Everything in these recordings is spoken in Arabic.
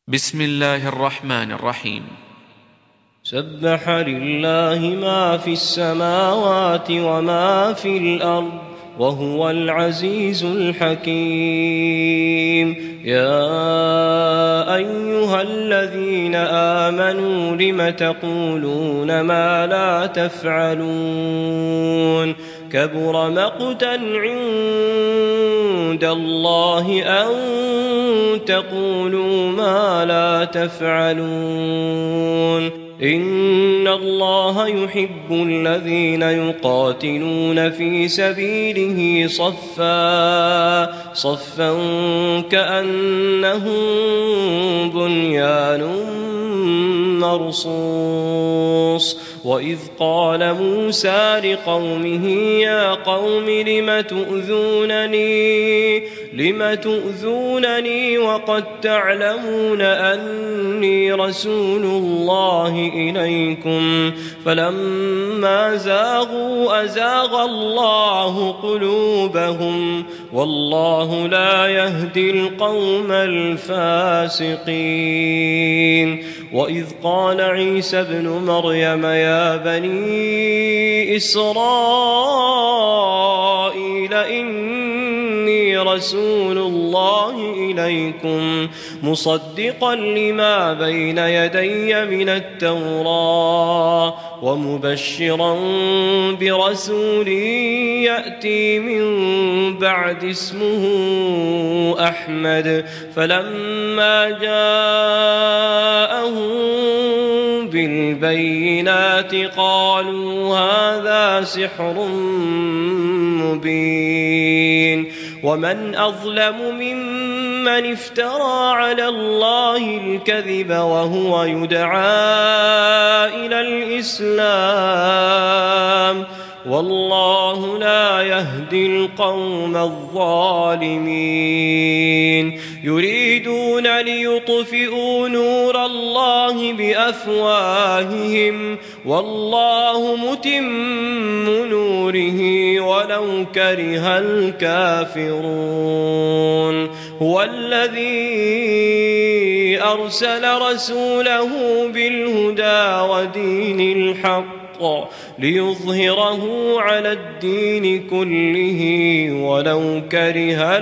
بسم الله الرحمن الرحيم. سبح لله ما في السماوات وما في الأرض وهو العزيز الحكيم. يا أيها الذين آمنوا لم تقولون ما لا تفعلون كبر مقتا عند الله أن تقولوا ما لا تفعلون. إن الله يحب الذين يقاتلون في سبيله صفا كأنهم بنيان مرصوص. وإذ قال موسى لقومه يا قوم لم تؤذونني وقد تعلمون أني رسول الله إليكم فلما زاغوا أزاغ الله قلوبهم والله لا يهدي القوم الفاسقين. وإذ قال عيسى ابن مريم يا بني إسرائيل إني رسول الله إليكم مصدقا لما بين يدي من التوراة ومبشرا برسول يأتي من بعد اسمه أحمد. فلما جاءهم بالبينات قالوا هذا سحر مبين. ومن أظلم ممن افترى على الله الكذب وهو يدعى إلى الإسلام والله لا يهدي القوم الظالمين. يريدون ليطفئوا نور الله بأفواههم والله متم نوره ولو كره الكافرون. هو الذي أرسل رسوله بالهدى ودين الحق ليظهره على الدين كله ولو كره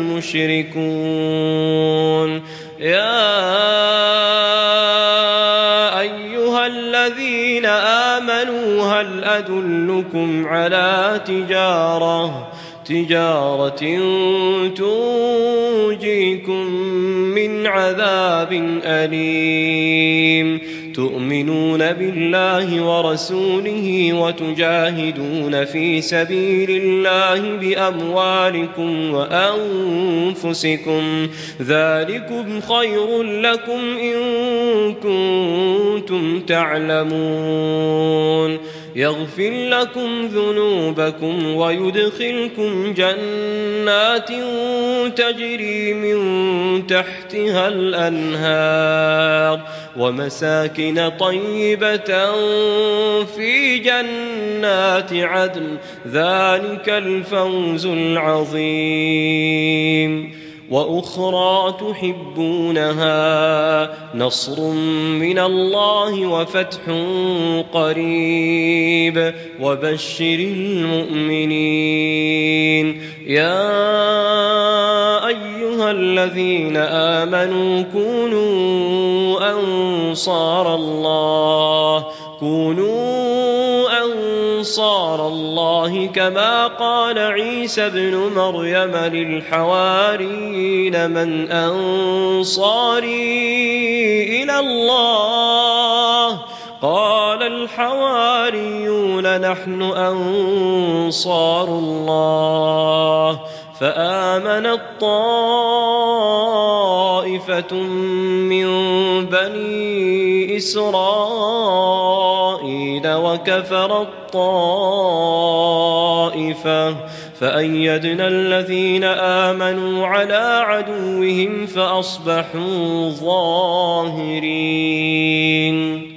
المشركون. يا أيها الذين آمنوا هل أدلكم على تجارة تنجيكم من عذاب أليم تؤمنون بالله ورسوله وتجاهدون في سبيل الله بأموالكم وأنفسكم ذلكم خير لكم إن كنتم تعلمون. يغفر لكم ذنوبكم ويدخلكم جنات تجري من تحتها الأنهار ومساكن طيبة في جنات عدن ذلك الفوز العظيم. وأخرى تحبونها نصر من الله وفتح قريب وبشر المؤمنين. يا أيها الذين آمنوا كونوا أنصار الله كما قال عيسى ابن مريم للحواريين من أنصاري إلى الله قال الحواريون نحن أنصار الله. فآمنت طائفة من بني إسرائيل وكفرت طائفة فأيدنا الذين آمنوا على عدوهم فأصبحوا ظاهرين.